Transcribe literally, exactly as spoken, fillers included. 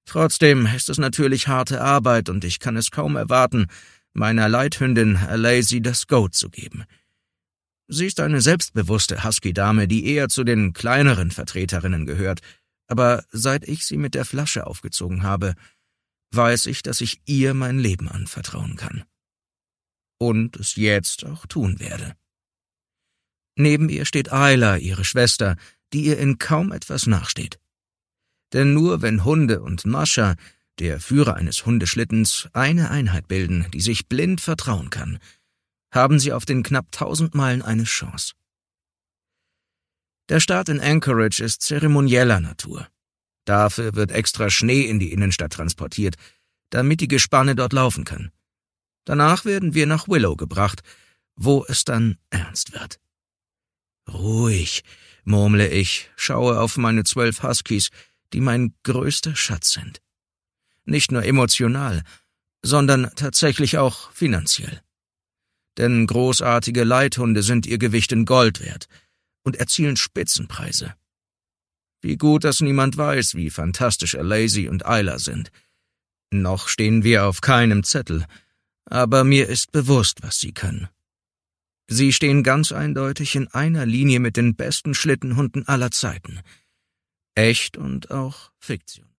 Trotzdem ist es natürlich harte Arbeit und ich kann es kaum erwarten, meiner Leithündin Alazy das Goat zu geben. Sie ist eine selbstbewusste Husky-Dame, die eher zu den kleineren Vertreterinnen gehört, aber seit ich sie mit der Flasche aufgezogen habe, weiß ich, dass ich ihr mein Leben anvertrauen kann. Und es jetzt auch tun werde. Neben ihr steht Ayla, ihre Schwester, die ihr in kaum etwas nachsteht. Denn nur wenn Hunde und Mascha, der Führer eines Hundeschlittens, eine Einheit bilden, die sich blind vertrauen kann, haben sie auf den knapp tausend Meilen eine Chance. Der Start in Anchorage ist zeremonieller Natur. Dafür wird extra Schnee in die Innenstadt transportiert, damit die Gespanne dort laufen können. Danach werden wir nach Willow gebracht, wo es dann ernst wird. Ruhig, murmle ich, schaue auf meine zwölf Huskies, die mein größter Schatz sind. Nicht nur emotional, sondern tatsächlich auch finanziell. Denn großartige Leithunde sind ihr Gewicht in Gold wert und erzielen Spitzenpreise. Wie gut, dass niemand weiß, wie fantastisch Alazy und Ayla sind. Noch stehen wir auf keinem Zettel, aber mir ist bewusst, was sie können. Sie stehen ganz eindeutig in einer Linie mit den besten Schlittenhunden aller Zeiten. Echt und auch Fiktion.